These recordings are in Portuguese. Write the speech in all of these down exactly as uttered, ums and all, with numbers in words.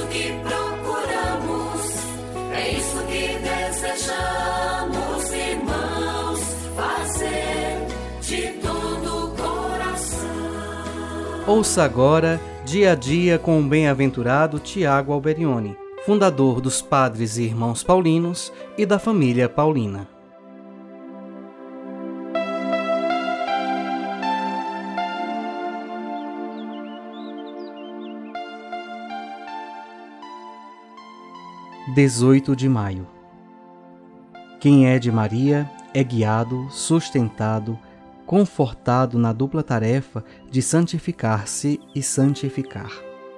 que procuramos, é isso que desejamos, irmãos, fazer de todo o coração. Ouça agora Dia a Dia com o bem-aventurado Tiago Alberione, fundador dos Padres e Irmãos Paulinos e da família Paulina. dezoito de maio. Quem é de Maria é guiado, sustentado, confortado na dupla tarefa de santificar-se e santificar.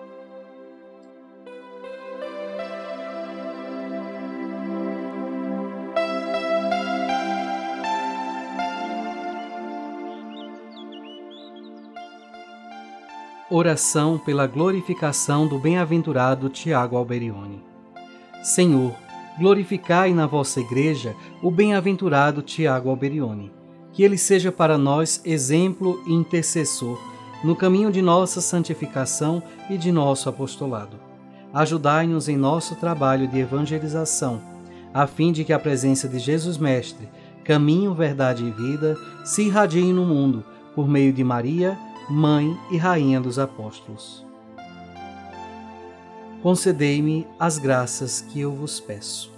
Oração pela glorificação do bem-aventurado Tiago Alberione. Senhor, glorificai na vossa Igreja o bem-aventurado Tiago Alberione, que ele seja para nós exemplo e intercessor no caminho de nossa santificação e de nosso apostolado. Ajudai-nos em nosso trabalho de evangelização, a fim de que a presença de Jesus Mestre, caminho, verdade e vida, se irradie no mundo por meio de Maria, Mãe e Rainha dos Apóstolos. Concedei-me as graças que eu vos peço.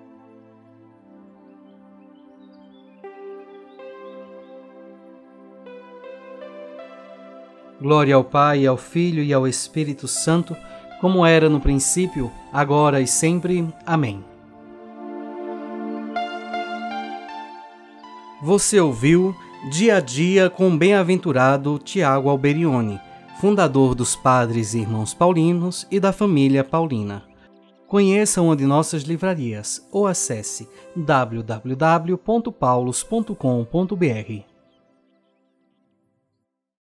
Glória ao Pai, ao Filho e ao Espírito Santo, como era no princípio, agora e sempre. Amém. Você ouviu Dia a Dia com o bem-aventurado Tiago Alberione, fundador dos Padres e Irmãos Paulinos e da família Paulina. Conheça uma de nossas livrarias ou acesse w w w ponto paulos ponto com ponto b r.